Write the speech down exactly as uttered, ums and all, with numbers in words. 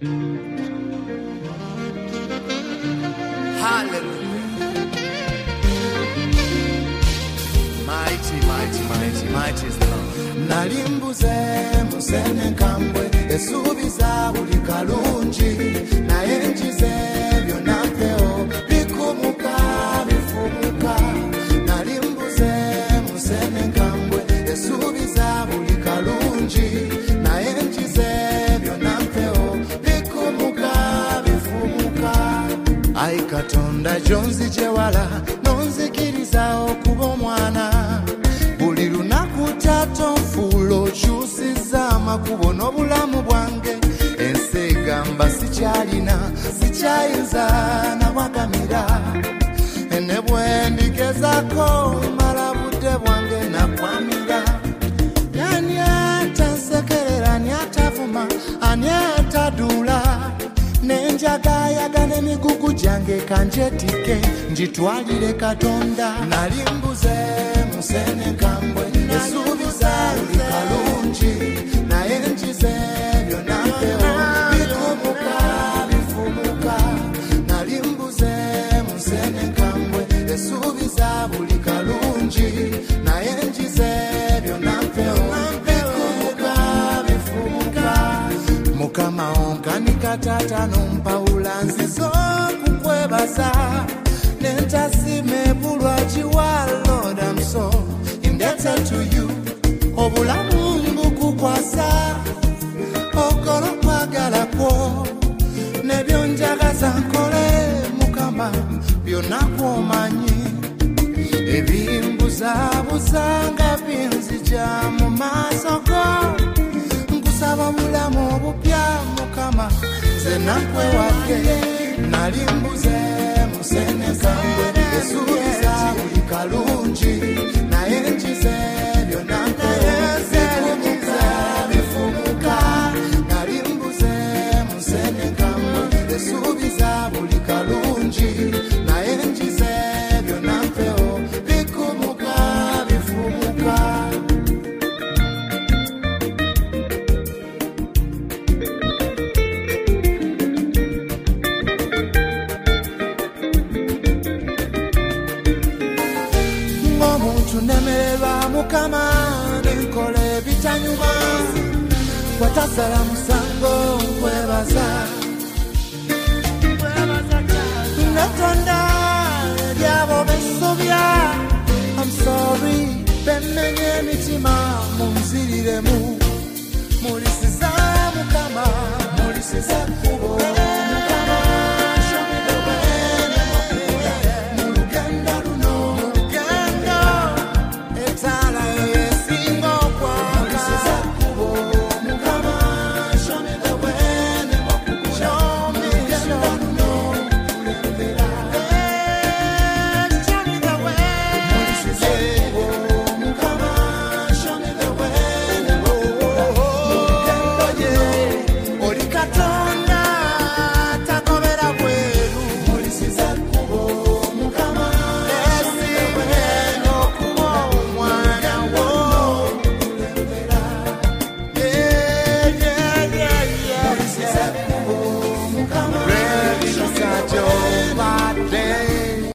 Hallelujah. Mighty, mighty, mighty, mighty is the Lord. Nalimbuze musene kambwe esubiza buli kalungi naye njize byonna mpeo bikumuka bifumuka. Nalimbuze musene kambwe esubiza buli kalungi naye njize byonna mpeo bikumuka bifumuka. Ai Katonda jonzi jewala nonzikiriza okuba omwana buli lunaku tato nfuulo okyusiza amakubo n'obulamu bwange. Ensi egamba sikyalina sikyayinza nawagamira ne bwe ndigezako mala budde bwange nakwamira. Ani atansekerera ani atavuma ani ataduula nenjagayaga n'emigugu gyange kanjetike njitwalire Katonda. Nalimbuze musene kambwe esuubiza buli kalungi naye njize byonna mpeo bikumuka bifumuka. Nalimbuze musene kambwe esuubiza buli kalungi naye njize byonna mpeo bikumuka bifumuka. Mukama onkanika tata nompawula nzizo kukwebaza nentasime bulwaki wa Lord, I'm so indebted to you. Obulamu mbukukwasa okolo kwagala kwo nebyo njagaza nkole Mukama byonna kwomanyi. Ebimbuzabuzanga binzija mu maaso go nkusaba bulamu obupya Mukama nze nakwewake. Nalimbuze musene kambwe esuubiza buli kalungi naye njize byonna bikumuka bifumuka. Nalimbuze musene kambwe esuubiza buli kalungi naye njize byonna mpeo bikumuka bifumuka. Tunemererwa Mukama nenkole ebitanyuma watasala musango nkwebaza Natonda ebyabo besobya. I'm sorry bemenye emitima munziriremu mulisiza Mukama mulisiza